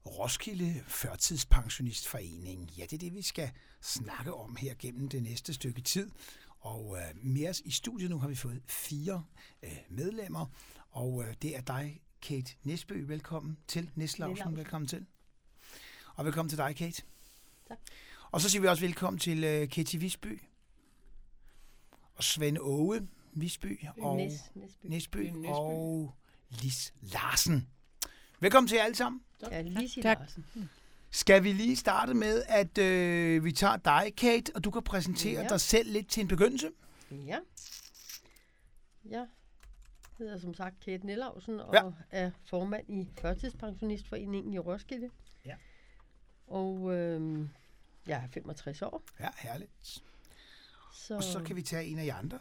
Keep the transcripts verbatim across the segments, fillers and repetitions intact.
Roskilde Førtidspensionistforening. Ja, det er det, vi skal snakke om her gennem det næste stykke tid. Og øh, med os i studiet nu har vi fået fire øh, medlemmer, og øh, det er dig, Kate Nesbø. Velkommen til. Nislausen, velkommen til. Og velkommen til dig, Kate. Tak. Og så siger vi også velkommen til øh, Ketty Visby. Og Svend Åge Visby. Og Næs, Næsby. Nesbø. Nesbø. Og Lis Larsen. Velkommen til jer alle sammen. Ja, Lise Tak. Larsen. Skal vi lige starte med, at øh, vi tager dig, Kate, og du kan præsentere Ja. dig selv lidt til en begyndelse. Ja. Jeg hedder som sagt Kate Nislausen og Ja. er formand i Førtidspensionistforeningen i Roskilde. Ja. Og øh, jeg er femogtres år. Ja, herligt. Så, Og så kan vi tage en af jer andre.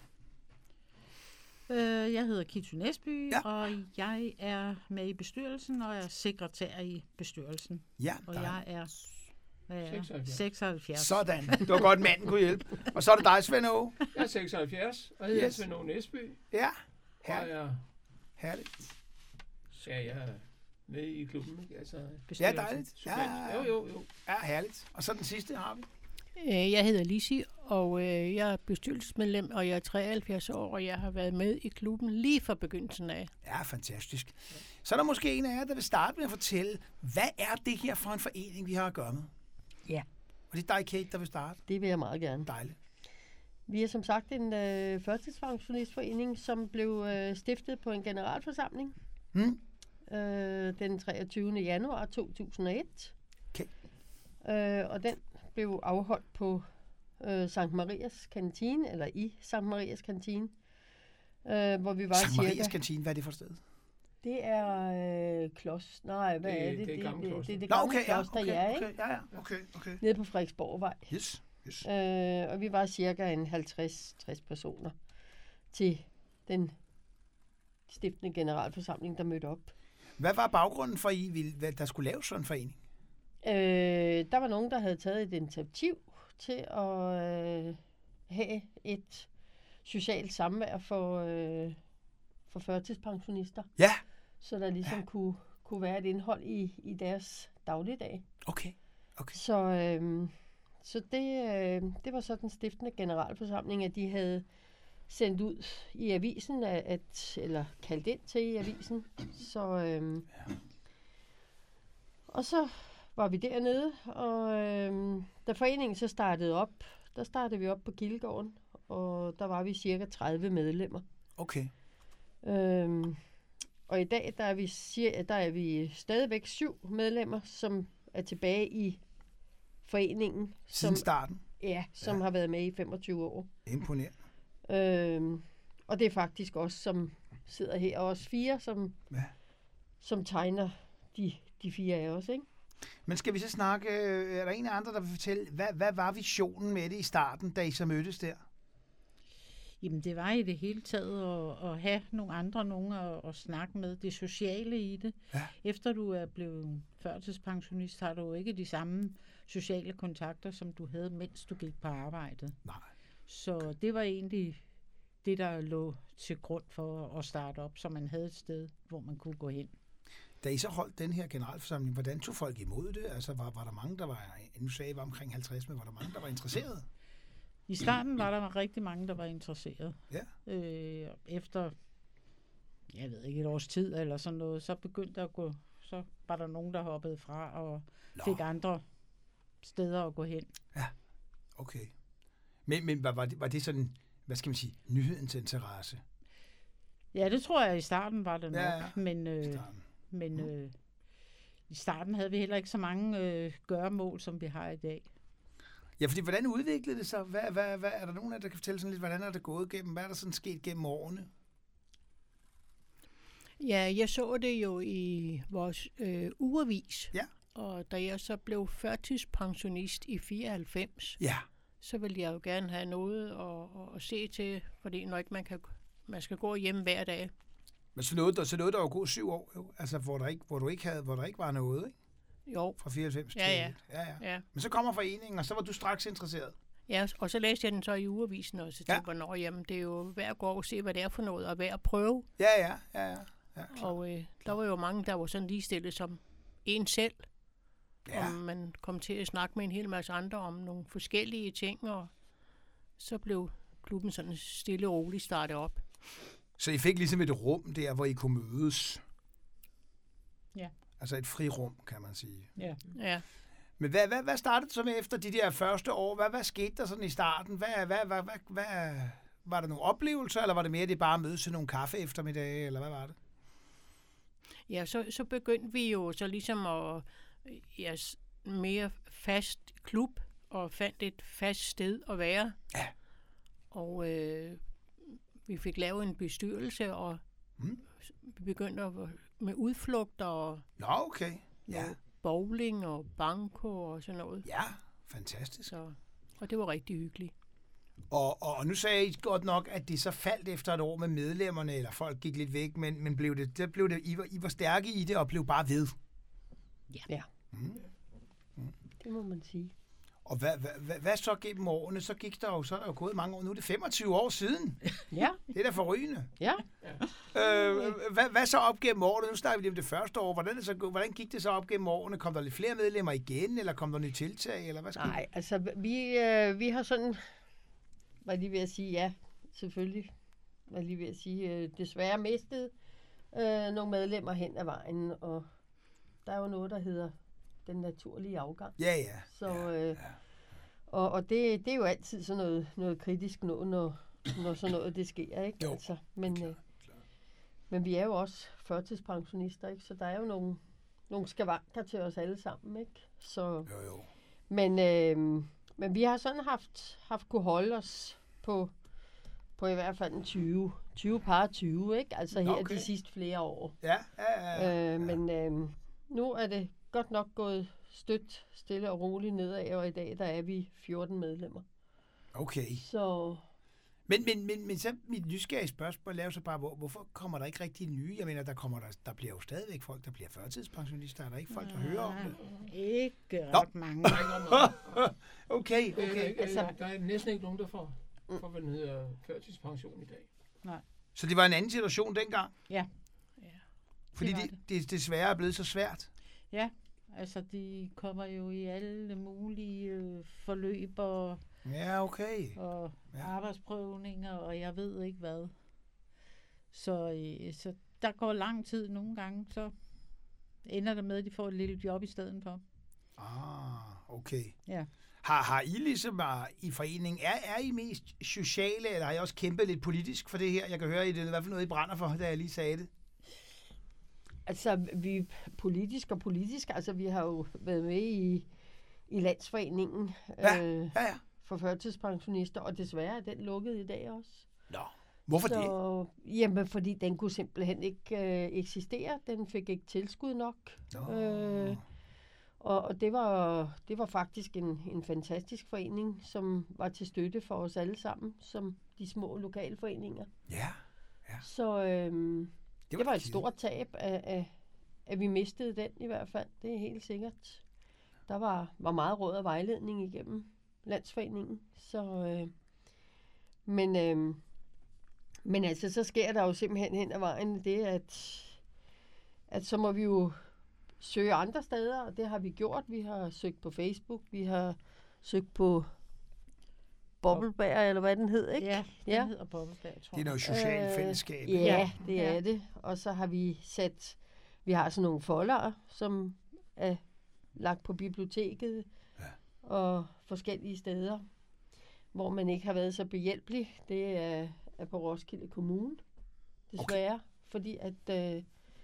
Øh, jeg hedder Kitty Nesby, Ja. ja. og jeg er med i bestyrelsen, og er sekretær i bestyrelsen. Ja, Og dig. jeg er, hvad er jeg? seksoghalvfjerds. seksoghalvfjerds. Sådan. Det var godt, manden kunne hjælpe. Og så er det dig, Svend Åge. Jeg er seksoghalvfjerds, og hedder Yes. yes. Svend Åge Nesby. Ja, Og herligt. jeg, herligt. ja, jeg er med i klubben, ikke? Altså, Ja, Bestyrelsen. dejligt. Ja, suppleant. ja, Jo, ja. jo, jo. ja, herligt. Og så den sidste har vi. Øh, Jeg hedder Lisi, og øh, jeg er bestyrelsesmedlem, og jeg er treoghalvfjerds år, og jeg har været med i klubben lige fra begyndelsen af. Ja, fantastisk. Så er der måske en af jer, der vil starte med at fortælle, hvad er det her for en forening, vi har at gøre med? Ja. Og det er dig, Kate, der vil starte. det vil jeg meget gerne. Dejligt. Vi er som sagt en øh, førtidspensionistforening, som blev øh, stiftet på en generalforsamling Hmm? øh, den treogtyvende januar to tusind og et. Okay. Øh, og den blev afholdt på øh, Sankt Marias kantine, eller i Sankt Marias kantine, øh, hvor vi var Sankt Marias cirka... Kantine, hvad er det for et sted? Det er øh, kloster. Nej, hvad Det- er det? det er Gamle det, Kloster. det, det Nå, gamle okay, ja, kloster, okay, ja, ikke? okay, ja, ja, okay, okay. Nede på Frederiksborgvej. Yes, yes. Øh, og vi var cirka en halvtreds til tres personer til den stiftende generalforsamling, der mødte op. Hvad var baggrunden for, at I ville, hvad der skulle laves sådan en forening? Øh, der var nogen, der havde taget et initiativ til at øh, have et socialt samvær for, øh, for førtidspensionister, Ja, så der ligesom ja. kunne, kunne være et indhold i, i deres dagligdag. okay. okay. Så, øh, så det, øh, det var så den stiftende generalforsamling, at de havde sendt ud i avisen, at, at, eller kaldt ind til i avisen. Så, øh, Ja. og så var vi dernede, og øh, da foreningen så startede op, der startede vi op på Kildegården, og der var vi cirka tredive medlemmer. Okay. Øhm, og i dag, der er, vi, cir- der er vi stadigvæk syv medlemmer, som er tilbage i foreningen, Siden som, starten. ja, som Ja. har været med i femogtyve år. Imponerende. Øhm, og det er faktisk os, som sidder her, og os fire, som, Ja. som tegner de, de fire af os, ikke? Men skal vi så snakke, øh, er der en af andre, der vil fortælle, hvad, hvad var visionen med det i starten, da I så mødtes der? Jamen, det var i det hele taget at, at have nogle andre, nogen at, at snakke med. Det sociale i det. Ja. Efter du er blevet førtidspensionist, har du jo ikke de samme sociale kontakter, som du havde, mens du gik på arbejdet. Nej. Så det var egentlig det, der lå til grund for at starte op, så man havde et sted, hvor man kunne gå hen. Da I så holdt den her generalforsamling, hvordan tog folk imod det? Altså, var, var der mange, der var, nu sagde I var omkring halvtreds, men var der mange, der var interesserede? I starten var der rigtig mange, der var interesseret. Ja. Øh, efter, jeg ved ikke, et års tid eller sådan noget, så begyndte der at gå, så var der nogen, der hoppede fra og Nå. fik andre steder at gå hen. Okay. Men, men var, var, det, var det sådan, hvad skal man sige, nyhedens interesse? Ja, det tror jeg i starten var det nok, Ja, ja. men, i øh, starten? men øh, i starten havde vi heller ikke så mange øh, gøremål, som vi har i dag. Ja, fordi hvordan udviklede det sig? Hvad, hvad, hvad, er der nogen af jer, der kan fortælle sådan lidt, hvordan er det gået gennem? Hvad er der sådan sket gennem årene? Ja, jeg så det jo i vores øh, ugeavis, Ja. og da jeg så blev førtidspensionist i fireoghalvfems, Ja. så ville jeg jo gerne have noget at, at, at se til, fordi når ikke man, kan, man skal gå hjem hver dag. Men så nåede der, så nåede der jo gå syv år, jo. Altså, hvor der, ikke, hvor, du ikke havde, hvor der ikke var noget, ikke? Jo, Fra fireoghalvfems Ja, ja. til... Ja, ja. ja. Men så kommer foreningen, og så var du straks interesseret. Ja, og så læste jeg den så i ugeavisen også, og Ja. tænkte, hvornår, jamen det er jo værd at gå og se, hvad det er for noget, og værd at prøve. Ja, ja, ja, ja. ja Og øh, der var jo mange, der var sådan ligestillet som en selv. Ja. Og man kom til at snakke med en hel masse andre om nogle forskellige ting, og så blev klubben sådan stille og roligt startet op. Så I fik ligesom et rum der, hvor I kunne mødes? Ja. Altså et frirum, kan man sige. Ja. Ja. Men hvad, hvad, hvad startede så med efter de der første år? Hvad, hvad skete der sådan i starten? Hvad, hvad, hvad, hvad, hvad, var der nogle oplevelser, eller var det mere det bare at mødes til nogle kaffe eftermiddage, eller hvad var det? Ja, så, så begyndte vi jo så ligesom at ja, s- mere fast klub, og fandt et fast sted at være. Ja. Og øh, vi fik lavet en bestyrelse, og Mm. vi begyndte at, med udflugter og Nå, okay. Ja, noget bowling og banko og sådan noget. ja, fantastisk. Så, og det var rigtig hyggeligt. Og, og, og nu sagde I godt nok, at det så faldt efter et år med medlemmerne, eller folk gik lidt væk, men, men blev det, der blev det, I, var, I var stærke i det, og blev bare ved. Ja, Mm. det må man sige. Og hvad, hvad, hvad, hvad så gennem årene? Så gik der jo, så er der jo gået mange år. Nu er det femogtyve år siden. Ja, Det er da forrygende. ja. Øh, hvad, hvad så op gennem årene? Nu snakker vi lige om det første år. Hvordan, er det så, gå- hvordan gik det så op gennem årene? Kom der lidt flere medlemmer igen, eller kom der nye tiltag, eller hvad skete? Nej, altså vi, øh, vi har sådan, var lige ved at sige ja, selvfølgelig, var lige ved at sige, øh, desværre mistet øh, nogle medlemmer hen ad vejen, og der er jo noget, der hedder den naturlige afgang. Ja, ja. Så, øh, og, og det, det er jo altid sådan noget, noget kritisk noget, når, når sådan noget det sker, ikke? Jo, Altså, men, øh, men vi er jo også førtidspensionister, ikke? Så der er jo nogle, nogle skavanker til os alle sammen, ikke? Så, Jo, jo. men, øh, men vi har sådan haft, haft kunne holde os på, på i hvert fald en tyve, tyve par tyve, ikke? Altså her Okay. de sidste flere år. Ja, ja, ja. ja. Øh, men øh, nu er det godt nok gået stødt, stille og roligt nedad, og i dag der er vi fjorten medlemmer. Okay. Så Men, men, men, men så mit nysgerrige spørgsmål er jo så bare, hvor, hvorfor kommer der ikke rigtig nye? Jeg mener, der, kommer der, der bliver jo stadigvæk folk, der bliver førtidspensionister. Er der ikke folk, der hører om det? Ikke Nå. ret mange. Der er ikke ret meget. Okay, Det er okay. ikke- Altså- Der er næsten ikke nogen, der får, får hvad den hedder, førtidspension i dag. Så det var en anden situation dengang? Ja. Ja. Fordi var det, det. det desværre er blevet så svært? Ja, altså de kommer jo i alle mulige øh, forløb og, Ja, okay. og Ja. ja. arbejdsprøvninger, og jeg ved ikke hvad. Så, øh, så der går lang tid nogle gange, så ender det med, at de får et lille job i stedet for. Ah, okay. Ja. Har, har I ligesom er, i foreningen, er, er I mest sociale, eller har I også kæmpet lidt politisk for det her? Jeg kan høre, I det er i hvert fald noget, I brænder for, da jeg lige sagde det. altså vi er politisk og politisk, altså vi har jo været med i, i landsforeningen Ja, øh, Ja, ja. for førtidspensionister, og desværre er den lukket i dag også. Nå, hvorfor det? så, Jamen, fordi den kunne simpelthen ikke øh, eksistere. Den fik ikke tilskud nok. Nå. Øh, og og det, var, det var faktisk en, en fantastisk forening, som var til støtte for os alle sammen, som de små lokalforeninger. Ja, Så øhm, det, det var et kedeligt. stort tab, at, at, at vi mistede den i hvert fald. Det er helt sikkert. Der var, var meget råd og vejledning igennem landsforeningen. Så, øh, men, øh, men altså, så sker der jo simpelthen hen ad vejen det, at, at så må vi jo søge andre steder, og det har vi gjort. Vi har søgt på Facebook, vi har søgt på Bobbelberg, eller hvad den hed, ikke? Ja, den Ja. ja. hedder Bobbelberg, tror Det er jeg. noget socialt Øh, fællesskab. Ja, Ja. det Ja. er det. Og så har vi sat, vi har sådan nogle foldere, som er lagt på biblioteket Ja. og forskellige steder, hvor man ikke har været så behjælpelig. Det er, er på Roskilde Kommune, desværre, okay. fordi at øh,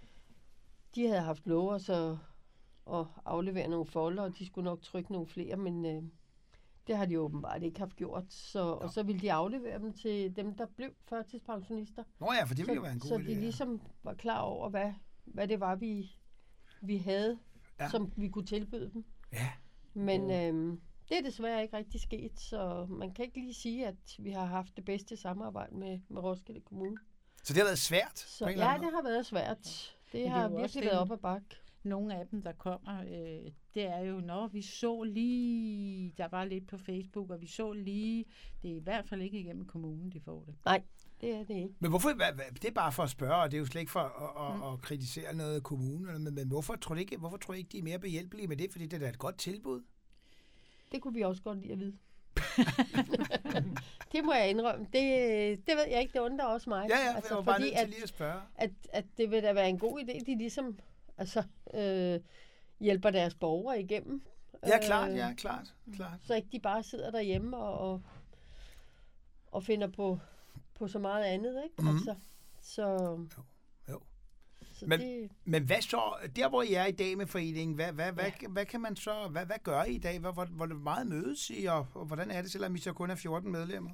de havde haft lov at, så, at aflevere nogle folder, og de skulle nok trykke nogle flere, men øh, det har de åbenbart ikke haft gjort. Så, og så ville de aflevere dem til dem, der blev førtidspensionister. Nå ja, for det ville jo være en god så idé. de ligesom var klar over, hvad, hvad det var, vi, vi havde, Ja. ja. som vi kunne tilbyde dem. Ja. Men øhm, det er desværre ikke rigtig sket, så man kan ikke lige sige, at vi har haft det bedste samarbejde med, med Roskilde Kommune. Så det har været svært? Så på en eller ja, anden det har været svært. Det er har jo også virkelig det- været op ad bakke. Nogle af dem, der kommer, øh, det er jo, når vi så lige, der var lidt på Facebook, og vi så lige, det er i hvert fald ikke igennem kommunen, de får det. Nej, det er det ikke. Men hvorfor, hvad, hvad, det er bare for at spørge, og det er jo slet ikke for at, at, mm. at kritisere noget kommune, eller, men, men hvorfor tror du ikke, hvorfor tror du ikke, de er mere behjælpelige med det? Fordi det er da et godt tilbud. Det kunne vi også godt lide at vide. Det må jeg indrømme. Det, det ved jeg ikke, det undrer også mig. Ja, ja, altså, jeg var bare fordi nødt til at, lige at spørge. At, at det vil da være en god idé, de ligesom altså, øh, hjælper deres borgere igennem. Ja, klart, ja, klart, klart. Så ikke de bare sidder derhjemme og, og, og finder på, på så meget andet, ikke? Mm. Altså, så... Jo, jo. Så Men, det, men hvad så, der hvor I er i dag med foreningen, hvad, hvad, hvad, ja. hvad kan man så, hvad, hvad gør I i dag? Hvor, hvor, hvor meget mødes I, og, og hvordan er det, selvom I så kun er fjorten medlemmer?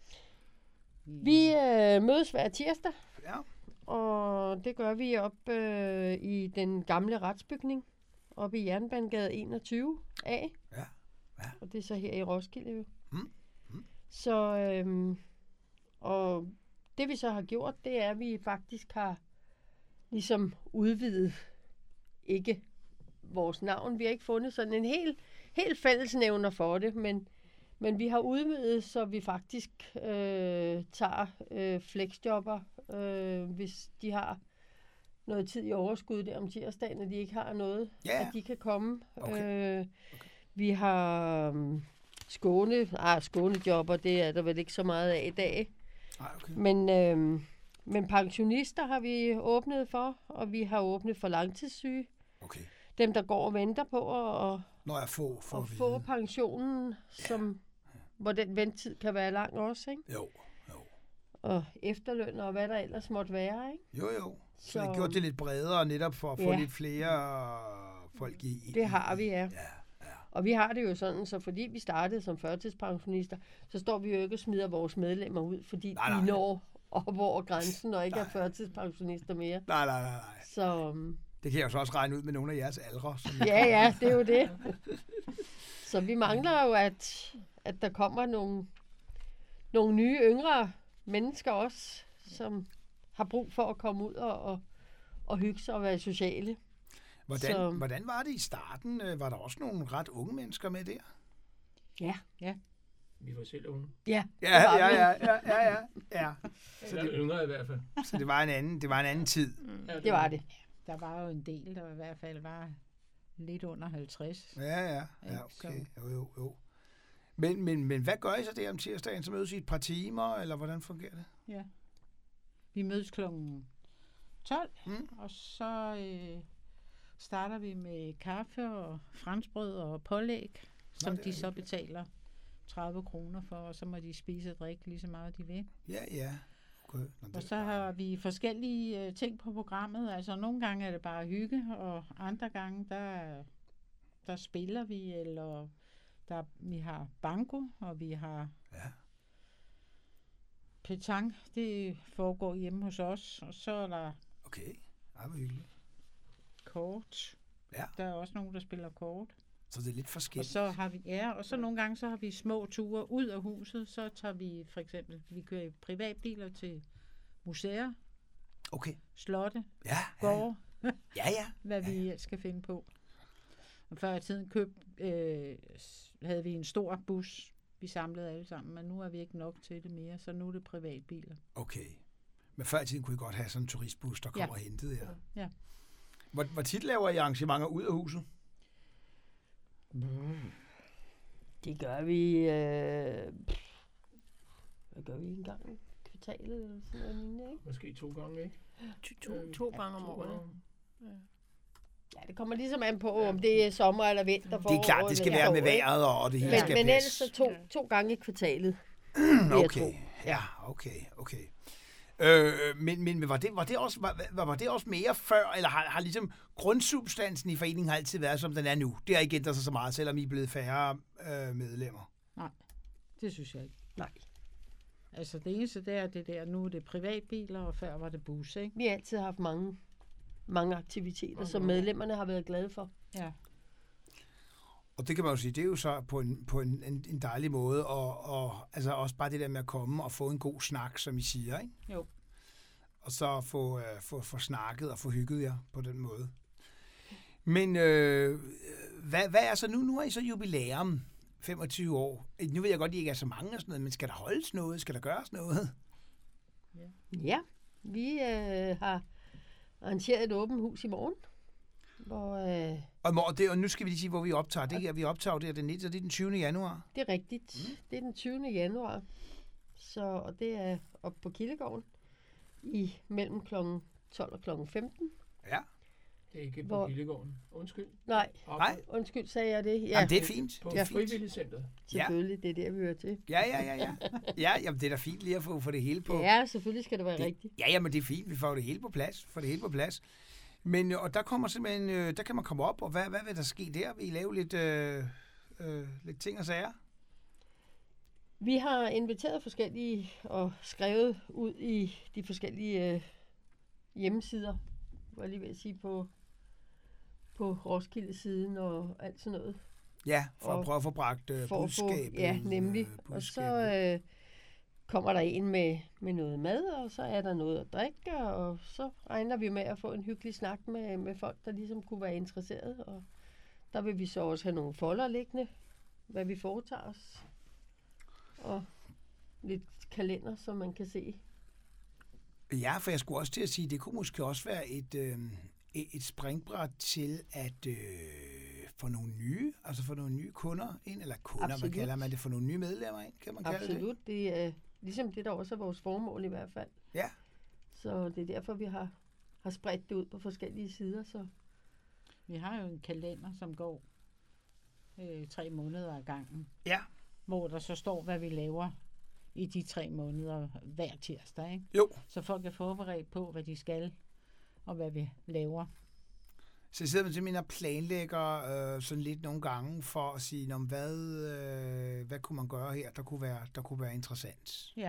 vi øh, mødes hver tirsdag, Ja. og det gør vi op øh, i den gamle retsbygning, oppe i Jernbanegade enogtyve A. Ja, ja. Og det er så her i Roskilde jo. Mm, mm. Så, øhm, og det vi så har gjort, det er, at vi faktisk har ligesom udvidet ikke vores navn. Vi har ikke fundet sådan en helt, helt fællesnævner for det, men, men vi har udvidet, så vi faktisk øh, tager øh, flexjobber, øh, hvis de har noget tid i overskud der om tirsdagen, og de ikke har noget, Ja. at de kan komme. Okay. Øh, Okay. Vi har um, skåne, ah, skånejobber, det er der vel ikke så meget af i dag. Ej, okay. Men, øh, men pensionister har vi åbnet for, og vi har åbnet for langtidssyge. Okay. Dem, der går og venter på at, Når jeg får for at at få vide. pensionen, som, hvor den ventetid kan være lang også, ikke? Jo, jo. Og efterløn og hvad der ellers måtte være, ikke? Jo, jo. Så, så Så- I gjort det lidt bredere, netop for at få Ja. lidt flere folk i. i Det har vi, ja. Ja, ja. Og vi har det jo sådan, så fordi vi startede som førtidspensionister, så står vi jo ikke og smider vores medlemmer ud, fordi Nej, nej, nej. de når op over grænsen og ikke Nej. er førtidspensionister mere. Nej, nej, nej, nej. Så um, Det kan jeg jo så også regne ud med nogle af jeres aldre. Som ja, ja, det er jo det. Så vi mangler jo, at, at der kommer nogle, nogle nye, yngre mennesker også, som har brug for at komme ud og, og, og hygge sig og være sociale. Hvordan, Så- hvordan var det i starten? Øh, Var der også nogle ret unge mennesker med der? Ja, Vi var selv unge. ja, Ja, det var ja, vi. ja, ja, ja, ja, ja. Så det er yngre i hvert fald. Så det var en anden, det var en anden tid. Ja, Det var det. Der var jo en del, der i hvert fald var lidt under halvtreds. Ja, ja, ja, Ikke? okay. Så- Jo, jo, jo. Men, men, men hvad gør I så der om tirsdagen? Så mødes I et par timer, eller hvordan fungerer det? Ja. Vi mødes klokken tolv, Mm. og så øh, starter vi med kaffe og franskbrød og pålæg, som det er de så hyggeligt. betaler tredive kroner for, og så må de spise og drikke lige så meget de vil. Ja, ja. Okay. Nå, det Og er så bare- har vi forskellige øh, ting på programmet. Altså nogle gange er det bare hygge, og andre gange, der, der spiller vi, eller der, vi har banko, og vi har Ja. petang. Det foregår hjemme hos os. Og så er der Okay. Ej, hvor hyggeligt. kort. Ja. Der er også nogen, der spiller kort. Så det er lidt Og forskelligt. så har vi, ja, og så nogle gange, så har vi små ture ud af huset. Så tager vi for eksempel, vi kører i privatbiler til museer, Okay. slotte, Ja, ja, gårde, ja, ja. hvad vi skal finde på. Og før i tiden køb, øh, s- havde vi en stor bus, vi samlede alle sammen, men nu er vi ikke nok til det mere, så nu er det privatbiler. Okay. Men før i tiden kunne I godt have sådan en turistbus, der kommer og hentede jer. Ja. Hvor, hvor tit laver I arrangementer ud af huset? Det gør vi... Øh, hvad gør vi en gang i kvartalet eller sådan noget lignende, ikke? Måske to gange, ikke? To, to, to gange om To året. gange. Ja, det kommer ligesom an på, om det er sommer eller vinter. Det er klart, det skal være med vejret, og det hele Men, skal men ellers passe. så to, to gange i kvartalet, vil jeg tro. Okay, ja, okay, okay. Øh, men men var, det, var, det også, var, var, var det også mere før, eller har, har ligesom grundsubstansen i foreningen har altid været, som den er nu? Det har ikke ændret sig så meget, selvom I er blevet færre øh, medlemmer. Det synes jeg ikke. Nej, Altså det eneste, det er det der, nu er det privatbiler, og før var det bus, ikke? vi har altid haft mange, mange aktiviteter, som medlemmerne har været glade for. Ja. Og det kan man jo sige, det er jo så på en, på en, en, en dejlig måde, og, og altså også bare det der med at komme og få en god snak, som I siger, ikke? Jo. Og så få, øh, få, få snakket og få hygget jer på den måde. Men øh, hvad, hvad er så nu? Nu er I så jubilæum, femogtyve år. Nu ved jeg godt, at I ikke er så mange og sådan noget, men skal der holdes noget? Skal der gøres noget? Ja, vi øh, har arrangeret et åbent hus i morgen, hvor øh, Og, mor, det, og nu skal vi lige sige, hvor vi optager. Det her, vi optager det, er den nittende, så det er den tyvende januar. det er rigtigt. Mm. Det er den tyvende januar, så, og det er oppe på Kildegården i mellem klokken tolv og klokken femten. Ja. Det er ikke på Hvor- Kildegården. Undskyld. Nej, Nej. undskyld, sagde jeg det. Ja, Jamen, det er fint. På Det er fint. frivilligcenteret. selvfølgelig, det er der, vi hører til. Ja, ja, ja, ja. Ja, jamen, det er da fint lige at få, få det hele på. Ja, selvfølgelig skal det være det, rigtigt. Ja, jamen, det er fint. Vi får det hele på plads. Får det hele på plads. Men, øh, og der kommer simpelthen, øh, der kan man komme op, og hvad, hvad vil der ske der? Vil I lave lidt, øh, øh, lidt ting og sager? Vi har inviteret forskellige og skrevet ud i de forskellige øh, hjemmesider, var jeg lige ved at sige, på, på Roskilde-siden og alt sådan noget. Ja, for Og at prøve at få bragt øh, For at få, budskabet. ja, nemlig. øh, Og så budskabet. øh, kommer der en med, med noget mad, og så er der noget at drikke, og så regner vi med at få en hyggelig snak med, med folk, der ligesom kunne være interesseret. Og der vil vi så også have nogle folder liggende, hvad vi foretager os. Og lidt kalender, som man kan se. Ja, for jeg skulle også til at sige, det kunne måske også være et, øh, et et springbræt til at øh, få nogle nye, altså få nogle nye kunder ind, eller kunder, Absolut. hvad kalder man det, få nogle nye medlemmer ind, kan man kalde det? Absolut. Det er ligesom det, der også er vores formål i hvert fald. Ja. Så det er derfor, vi har, har spredt det ud på forskellige sider. Så Vi har jo en kalender, som går øh, tre måneder ad gangen. Ja. Hvor der så står, hvad vi laver i de tre måneder hver tirsdag. Ikke? Jo. Så folk er forberedt på, hvad de skal, og hvad vi laver. Så jeg sidder man simpelthen og planlægger øh, sådan lidt nogle gange for at sige, om hvad, øh, hvad kunne man gøre her, der kunne være, der kunne være interessant. Ja.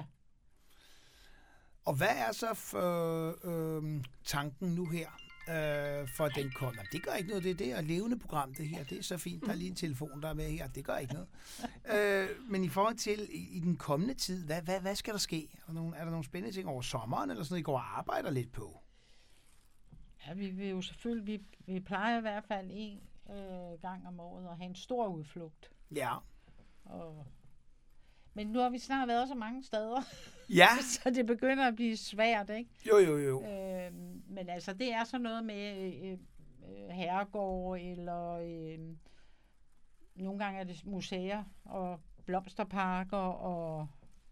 Og hvad er så for, øh, tanken nu her, øh, for den kommer? Det gør ikke noget, det er det er et levende program, det her. Det er så fint, der er lige en telefon, der er med her. Det gør ikke noget. øh, men i forhold til i, i den kommende tid, hvad, hvad, hvad skal der ske? Er der, nogle, er der nogle spændende ting over sommeren, eller sådan noget, I går og arbejder lidt på? Ja, vi vil jo selvfølgelig, vi, vi plejer i hvert fald en øh, gang om året at have en stor udflugt. Ja. Og, men nu har vi snart været så mange steder, Ja, så det begynder at blive svært, ikke? jo, jo, jo. Øh, men altså, det er sådan noget med øh, øh, herregård, eller øh, nogle gange er det museer, og blomsterparker, og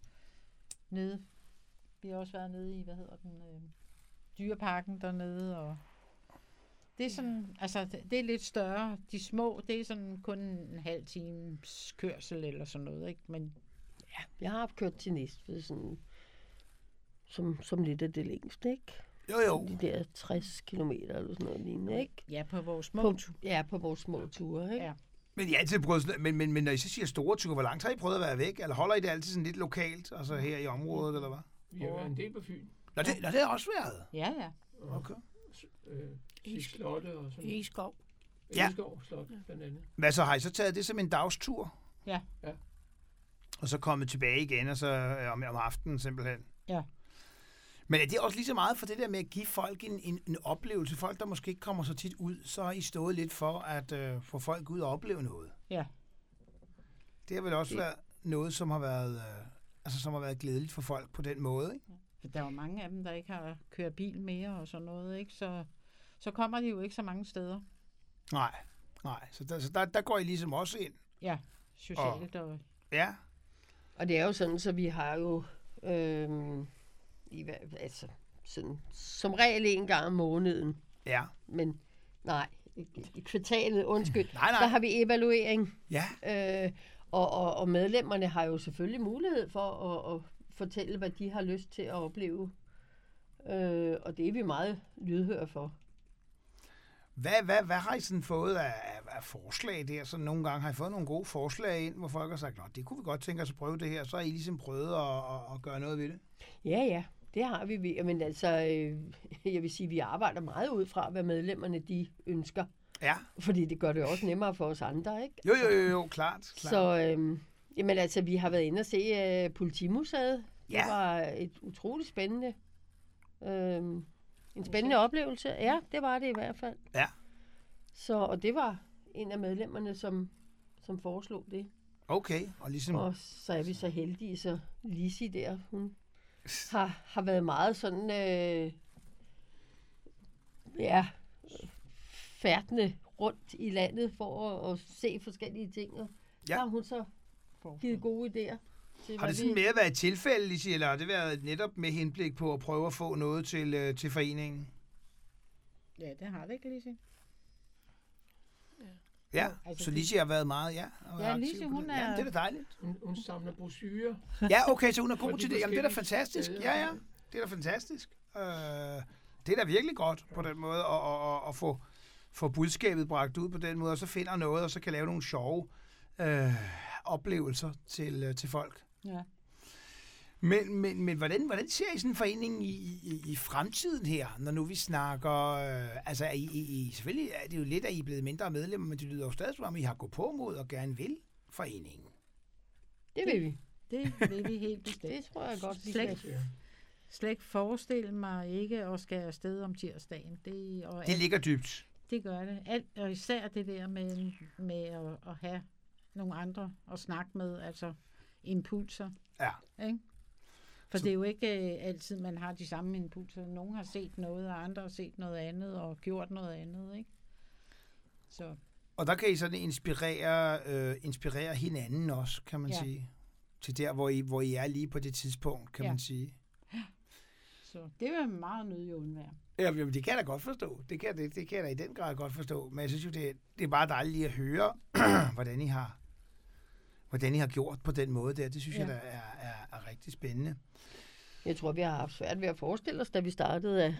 nede, vi har også været nede i, hvad hedder den, øh, dyreparken dernede, og det er sådan, altså, det, det er lidt større. De små, det er sådan kun en halv times kørsel, eller sådan noget, ikke? Men jeg har kørt til Næstved sådan, som, som lidt af det længste, ikke? Jo, jo. De der tres kilometer eller sådan noget lignende, ikke? ja, på vores små På, tu- ja, på vores små ture, ikke? Ja. Men I har altid prøvet sådan, men, men, men når I så siger store ture, hvor langt har I prøvet at være væk? Eller holder I det altid sådan lidt lokalt, altså her i området, eller hvad? Vi har været en del på Fyn. Nå, det, nå, det har også været. Ja, ja. Og, Okay. øh, i slotte og sådan I skov. Ja. Egeskov Slot, blandt andet. Hvad så, har I så taget det som en dagstur? Ja. Ja. Og så kommet tilbage igen, og så øh, om, om aftenen simpelthen? Ja. Men er det også lige så meget for det der med at give folk en, en, en oplevelse? Folk, der måske ikke kommer så tit ud, så har I stået lidt for at øh, få folk ud og opleve noget. Ja. Det har vel også Det- været noget, som har været, øh, altså, som har været glædeligt for folk på den måde, ikke? For der er jo mange af dem, der ikke har kørt bil mere og sådan noget, ikke? Så, så kommer de jo ikke så mange steder. Nej, nej. Så der, så der, der går I ligesom også ind. Ja, socialt og... Ja, Og det er jo sådan, så vi har jo øhm, i, hver- altså, sådan, som regel en gang om måneden, ja. men nej, i, i kvartalet, undskyld, Nej, nej. der har vi evaluering. Ja, Øh, og, og, og medlemmerne har jo selvfølgelig mulighed for at, at fortælle, hvad de har lyst til at opleve. Øh, og det er vi meget lydhøre for. Hvad, hvad, hvad har I sådan fået af, af, af forslag der? Så nogle gange har I fået nogle gode forslag ind, hvor folk har sagt, at det kunne vi godt tænke os at prøve det her. Så har I ligesom prøvet at, at, at gøre noget ved det. Ja, ja, det har vi. Vi- Men altså, øh, jeg vil sige, vi arbejder meget ud fra, hvad medlemmerne de ønsker. Ja, Fordi det gør det jo også nemmere for os andre, ikke? jo, jo, jo, jo klart. klart. Så, øh, jamen altså, vi har været inde og se øh, Politimuseet. Ja. Det var et utroligt spændende, øh, en spændende oplevelse. Ja, det var det i hvert fald. Ja. Så, og det var en af medlemmerne, som, som foreslog det. Okay, og ligesom... Og så er vi så heldige, så Lisi der, hun har, har været meget sådan, øh, ja, færdende rundt i landet for at, at se forskellige ting. Og Ja. der har hun så givet gode idéer. Til, Har hvad det sådan vi- mere været et tilfælde, Lissi, eller har det været netop med henblik på at prøve at få noget til, øh, til foreningen? Ja, det har det ikke, Lise. Ja, Jo, altså så det- Lissi har været meget, ja. og Ja, aktiv Lise, på hun det. er- Ja, det er da dejligt. Hun, hun samler brochurer. Ja, okay, så hun er For god de til det. Jamen, det er da forskellige fantastisk. steder. Ja, ja, det er da fantastisk. Øh, det er da virkelig godt på den måde at, at, at, at få, få budskabet bragt ud på den måde, og så finder noget, og så kan lave nogle sjove øh, oplevelser til, øh, til folk. Ja. Men, men, men hvordan, hvordan ser I sådan en forening i, i, i fremtiden her, når nu vi snakker... Øh, altså, I, I, I, selvfølgelig er det jo lidt, at I er blevet mindre medlemmer, men det lyder jo stadig som om, I har gået på mod og gerne vil foreningen. Det vil vi. Det vil vi helt bestemt. Det tror jeg godt, vi Slet kan. Ja. Slet ikke forestille mig ikke at skal afsted om tirsdagen. Det, og Det alt, ligger dybt. det gør det. Alt, og især det der med, med at, at have nogle andre at snakke med, altså impulser. Ja. Ikke? For Så- det er jo ikke øh, altid, man har de samme impulser. Nogle har set noget, og andre har set noget andet, og gjort noget andet. Ikke? Så Og der kan I sådan inspirere, øh, inspirere hinanden også, kan man Ja. sige. Til der, hvor I, hvor I er lige på det tidspunkt, kan Ja. man sige. Så det vil jeg meget nødig undvære. Ja, men det kan jeg da godt forstå. Det kan, det, det kan jeg da i den grad godt forstå. Men jeg synes jo, det, det er bare dejligt lige at høre, hvordan I har hvordan I har gjort på den måde der. Det synes ja. Ja. jeg da er, er, er rigtig spændende. Jeg tror, vi har haft svært ved at forestille os, da vi startede, at,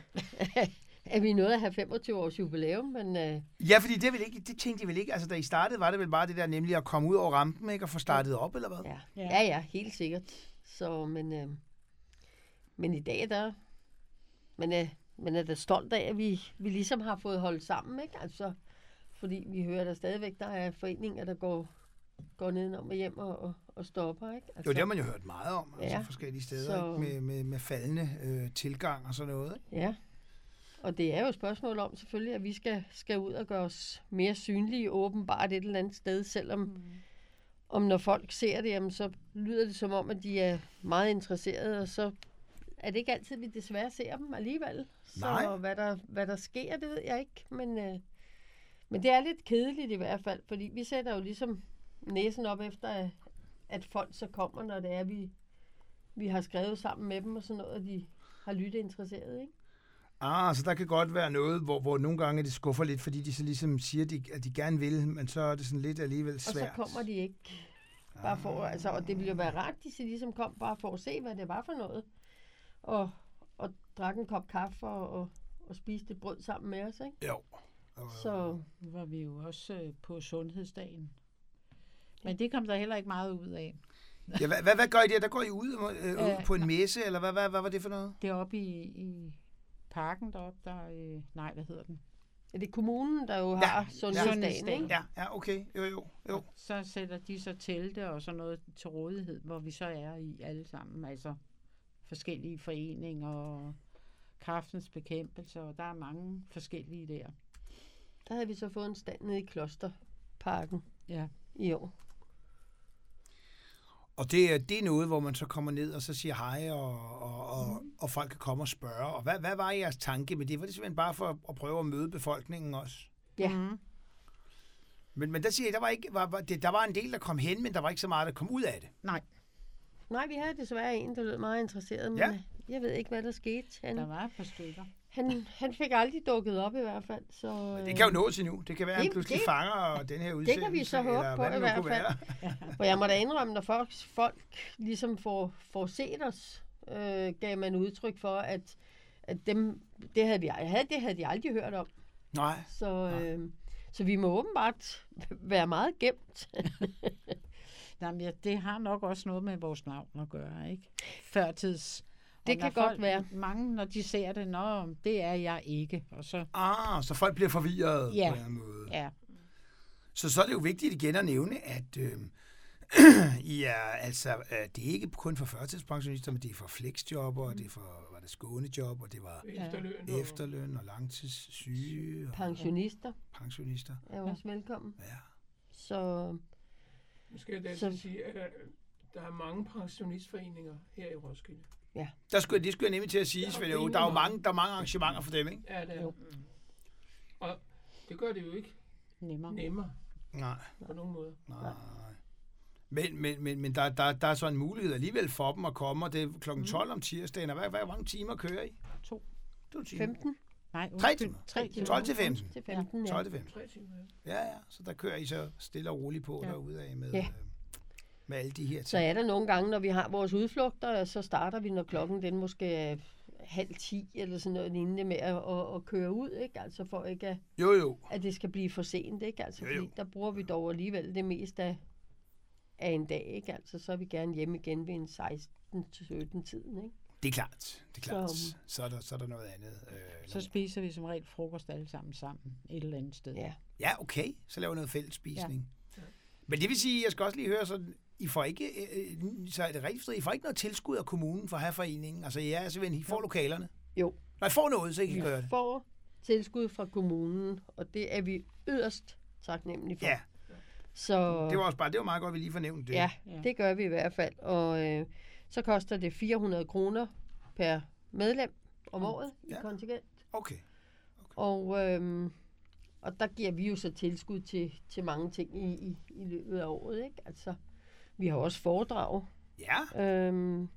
at vi nåede at have femogtyve års jubilæum, men øh, Ja, fordi det, vil ikke, det tænkte I vel ikke. Altså, da I startede, var det vel bare det der, nemlig at komme ud over rampen, ikke? Og få startet op, eller hvad? ja. Ja. ja, ja, helt sikkert. Så, men, øh, men i dag, der men, øh, men er da stolt af, at vi, vi ligesom har fået holdt sammen, ikke? Altså, fordi vi hører der stadigvæk, der er foreninger, der går, går nedenom og hjem og, og, og stopper, ikke? Altså, Jo, det har man jo hørt meget om, altså Ja, forskellige steder, så- ikke? Med, med, med faldende øh, tilgang og sådan noget, ikke? Ja, og det er jo et spørgsmål om selvfølgelig, at vi skal, skal ud og gøre os mere synlige åbenbart et eller andet sted, selvom mm. om når folk ser det, jamen, så lyder det som om, at de er meget interesserede, og så er det ikke altid, vi desværre ser dem alligevel. Så Nej. hvad der, hvad der sker, det ved jeg ikke, men, øh, men det er lidt kedeligt i hvert fald, fordi vi sætter jo ligesom næsen op efter, at, at folk så kommer, når det er, vi, vi har skrevet sammen med dem og sådan noget, og de har lyttet interesseret, ikke? Ah, så der kan godt være noget, hvor, hvor nogle gange det skuffer lidt, fordi de så ligesom siger, at de, at de gerne vil, men så er det sådan lidt alligevel svært. Og så kommer de ikke bare for, altså, og det ville jo være rart, de så ligesom kom bare for at se, hvad det var for noget. Og, og drak en kop kaffe og, og, og spiste et brød sammen med os, ikke? Jo. Og, Så Nu var vi jo også øh, på sundhedsdagen. Men det kom der heller ikke meget ud af. Ja, hvad, hvad, hvad gør I der? Der går I ud, øh, ud Øh, på en messe, eller hvad, hvad, hvad var det for noget? Deroppe i, i parken deroppe, der... Øh, nej, hvad hedder den? er det kommunen, der jo Ja, har sundhedsdagen, sundhedsdagen. ikke? Ja, ja, okay. Jo, jo, jo. Så sætter de så telte og sådan noget til rådighed, hvor vi så er i alle sammen. Altså forskellige foreninger og kræftens bekæmpelse, og der er mange forskellige der. Der havde vi så fået en stand nede i Klosterparken Ja. i år. Og det, er- det er noget, hvor man så kommer ned og så siger hej, og, og, og, og folk kan komme og spørge. Og hvad, hvad var jeres tanke med det? Var det simpelthen bare for at, at prøve at møde befolkningen også? Ja. Mm. Men, men der siger jeg, der var, ikke, var, var, det, der var en del, der kom hen, men der var ikke så meget, der kom ud af det. Nej, Nej, vi havde desværre en, der lød meget interesseret, men Ja. ja. jeg ved ikke, hvad der skete. Han, der var et par stykker. han, han fik aldrig dukket op i hvert fald. Så, Det kan jo nås endnu. Det kan være, at han det- pludselig det- fanger den her udsendelse. kan vi så håbe eller på hvad det i nu hvert kunne fald. være. Og jeg må da indrømme, når folk, folk ligesom får, får set os, øh, gav man udtryk for, at, at dem, det, havde vi, havde, det havde de aldrig hørt om. Nej. Så, øh, så vi må åbenbart være meget gemt. Jamen, ja, det har nok også noget med vores navn at gøre, ikke? Førtids. Og Det når kan godt folk, være. Mange, når de ser det, nå, det er jeg ikke. Og så, Ah, så folk bliver forvirret Ja. på en eller anden måde. ja, Så så er det jo vigtigt igen at nævne, at øh, I er, altså, øh, det er ikke kun for førtidspensionister, men det er for flexjobber, og det er for var det skånejob, og det var Efterløn. og- efterløn og langtidssyge og Pensionister pensionister. er jo også velkommen. Ja. Så Nu skal jeg da Så- så sige, at der, der er mange pensionistforeninger her i Roskilde. Ja. Der skulle, det skulle jeg nemlig til at sige, Der er Svend Aage. rimelig Der er jo meget. mange, der er mange arrangementer for dem, ikke? Ja, det er. Jo. Mm. Og det gør det jo ikke Nemmere. nemmere Nej, på nogen måde. nej, nej. Men, men, men, men der, der, der er så en mulighed alligevel for dem at komme, og det er klokken tolv om tirsdagen. Og hvad, hvad, hvor mange timer kører I? To. To timer. femten Nej, Tre undskyld. timer. Tre timer. tolv til femten. til femten, ja. tolv til femten. Tre timer, ja. Ja, ja. Så der kører I så stille og roligt på Ja. derude af med, Ja. øh, med alle de her ting. Så er der nogle gange, når vi har vores udflugter, så starter vi, når klokken den måske er halv ti eller sådan noget lignende med at, at, at køre ud, ikke? Altså for ikke, at, Jo, jo. at det skal blive for sent, ikke? Altså Jo, jo. fordi der bruger vi dog alligevel det meste af, af en dag, ikke? Altså så er vi gerne hjemme igen ved en seksten til sytten tiden, ikke? Det er klart. Det er klart. Så- Så er der, så er der noget andet. Øh, Så spiser vi som regel frokost alle sammen sammen et eller andet sted. Ja. Ja, okay. Så laver vi noget fælles spisning. Ja. Men det vil sige, jeg skal også lige høre, så I får ikke, øh, så er det rigtigt forstået, I får ikke noget tilskud af kommunen for at have foreningen. Altså, ja, altså, I får lokalerne. Jo. Når I får noget, så I kan Vi gøre det. får tilskud fra kommunen, og det er vi yderst taknemmelige for. Ja, Så det var også bare, det var meget godt, at vi lige fornævnte det. ja, Ja. det gør vi i hvert fald. Og øh, så koster det fire hundrede kroner per medlem om året i Ja. kontingent. Okay. Og, øhm, og der giver vi jo så tilskud til, til mange ting i, i, i løbet af året, ikke? Altså, vi har også foredrag. Ja, Øhm,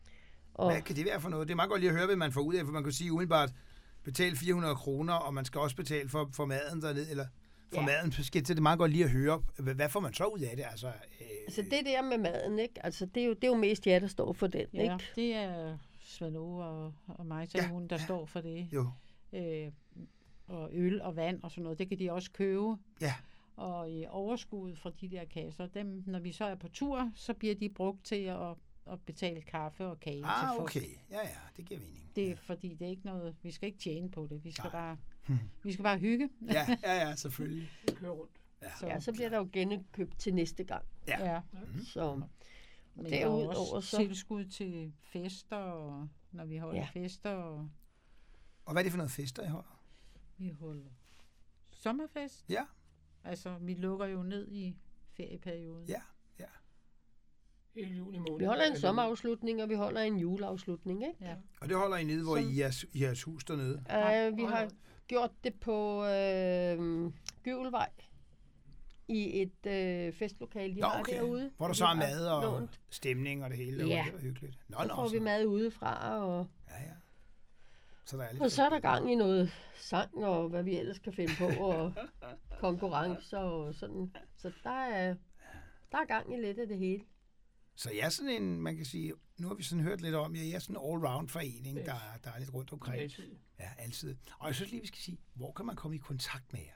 og hvad kan det være for noget? Det er meget godt lige at høre, hvad man får ud af, for man kan sige umiddelbart, betale fire hundrede kroner, og man skal også betale for, for maden dernede, eller for Ja. maden, så skal det er meget godt lige at høre, hvad, hvad får man så ud af det? Altså, øh, altså det der med maden, ikke? Altså, det er jo, det er jo mest jer, der står for den, Ja, ikke? det er Svend Aage og, og mig, så Ja, ja, hun, der ja. ja. står for det. Jo, Øh, og øl og vand og sådan noget, det kan de også købe. ja. Og i overskud fra de der kasser, dem, når vi så er på tur, så bliver de brugt til at, at betale kaffe og kage til Ah, folk. okay. Ja, ja, det giver mening. Det er fordi, det er ikke noget, vi skal ikke tjene på det. Vi skal, Nej. bare, Hmm. vi skal bare hygge. Ja, ja, ja, selvfølgelig. Det kører rundt. Så, Ja, så bliver der jo genkøbt til næste gang. Ja. ja. Så Men der er derudover også så- tilskud til fester, og når vi holder Ja. ja. fester, og Og hvad er det for noget fester, I holder? vi holder sommerfest. Ja. Altså, vi lukker jo ned i ferieperioden. Ja. Hele juni måned. vi holder en er det- sommerafslutning, og vi holder en juleafslutning, ikke? Ja. Og det holder I nede, hvor Som- I er jeres, i jeres hus dernede? Uh, vi Hold har da. gjort det på øh, Gyvelvej i et øh, festlokale, de Nå, har okay. derude. Hvor der Vi så er har mad og lånt. stemning og det hele. Ja. Det var hyggeligt. Nå, Så nå, får vi mad udefra, og, Ja, ja. Så der er lidt og så er der gang i noget sang, og hvad vi ellers kan finde på, og konkurrencer og sådan. Så der er, der er gang i lidt af det hele. Så jeg er sådan en, man kan sige, nu har vi sådan hørt lidt om, jeg er sådan en all-round forening, der, der er lidt rundt omkring. Altid. Ja, altid. Og jeg synes lige, vi skal sige, hvor kan man komme i kontakt med jer?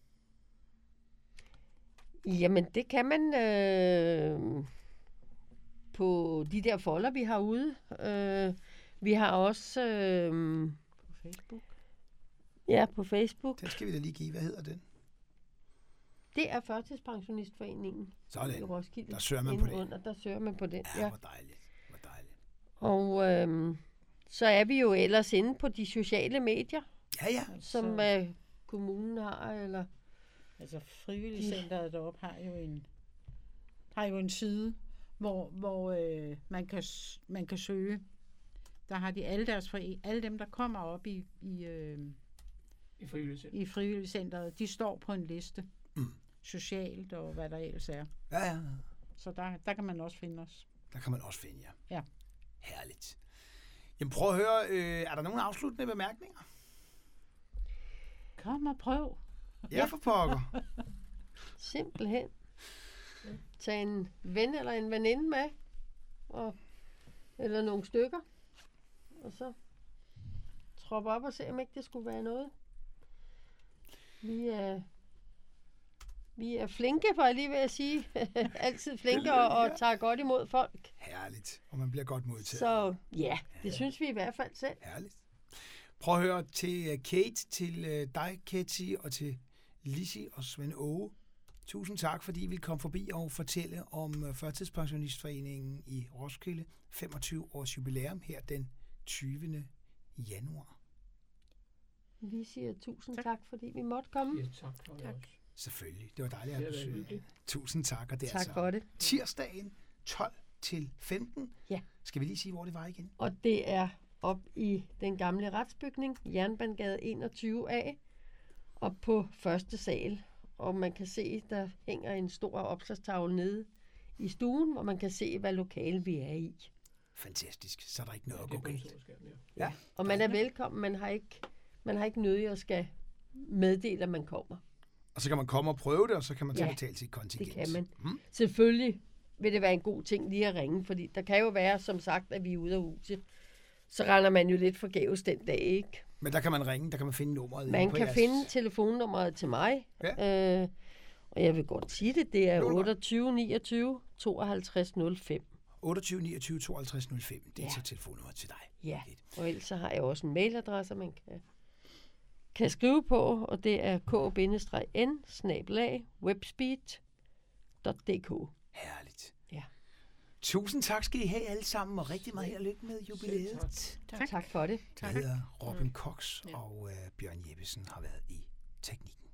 Jamen, det kan man øh, på de der folder, vi har ude. Øh, vi har også øh, På Facebook. ja, på Facebook. Den skal vi da lige give. Hvad hedder den? Det er Førtidspensionistforeningen i Sådan. Roskilde. Der søger man Inde på det. Under, der søger man på den, Ja, ja. hvor dejligt. Hvor dejligt. Og øh, så er vi jo ellers inde på de sociale medier, Ja, ja. som Så- øh, kommunen har, eller Altså frivilligcenteret deroppe har jo en har jo en side, hvor, hvor øh, man, kan, s- man kan søge. Der har de alle deres foren- alle dem, der kommer op i, i, øh, I frivilligcenter. i frivilligcenteret, de står på en liste. Mm. Socialt og hvad der ellers er. Ja, ja. Så der, der kan man også finde os. Der kan man også finde jer. Ja. Herligt. Jamen prøv at høre, øh, er der nogle afsluttende bemærkninger? Kom og prøv. Ja, for pokker. simpelthen tage en ven eller en veninde med, og, eller nogle stykker, og så troppe op og se, om ikke det skulle være noget. Vi er, vi er flinke, for jeg lige ved at sige. Altid flinke og, og tager godt imod folk. Herligt. Og man bliver godt modtaget. Så ja, det synes vi i hvert fald selv. Herligt. Prøv at høre til uh, Kate, til uh, dig, Ketty, og til Lissi og Svend Aage. Tusind tak, fordi I vil komme forbi og fortælle om uh, Førtidspensionistforeningen i Roskilde. femogtyve års jubilæum her den tyvende januar. Vi siger tusind tak, Tak. tak fordi vi måtte komme. Ja, tak for det Tak. også. Selvfølgelig. Det var dejligt at Det har været besøge. hyggeligt. Tusind tak. Og det er Tak altså for det. tirsdagen tolv til femten. Ja. Skal vi lige sige, hvor det var igen? Og det er op i den gamle retsbygning, Jernbanegade enogtyve A, og på første sal. Og man kan se, der hænger en stor opslagstavle nede i stuen, hvor man kan se, hvad lokale vi er i. Fantastisk. Så er der ikke noget at Det gå er kun galt. solskærm, ja. Ja. Og man er velkommen. Man har ikke, man har ikke nødig at skal meddele, at man kommer. Og så kan man komme og prøve det, og så kan man så Ja, betale sit kontingent. Det kan man. Mm. Selvfølgelig vil det være en god ting lige at ringe, fordi der kan jo være, som sagt, at vi er ude af huset. Så render man jo lidt forgæves den dag, ikke? Men der kan man ringe, der kan man finde nummeret. Man inde på kan jeres- finde telefonnummeret til mig. Ja. Øh, og jeg vil godt sige det. Det er Det vil du godt. otteogtyve niogtyve tooghalvtreds nul fem. otteogtyve niogtyve tooghalvtreds nul fem. Det er Ja. så telefonnummeret til dig. Ja, og ellers så har jeg også en mailadresse, man kan, kan skrive på, og det er k n bindestreg webspeed punktum d k. Herligt. Ja. Tusind tak skal I have alle sammen, og rigtig meget held og lykke med jubilæet. Tak. tak for det. Jeg hedder Robin Cox, Ja. og uh, Bjørn Jeppesen har været i teknikken.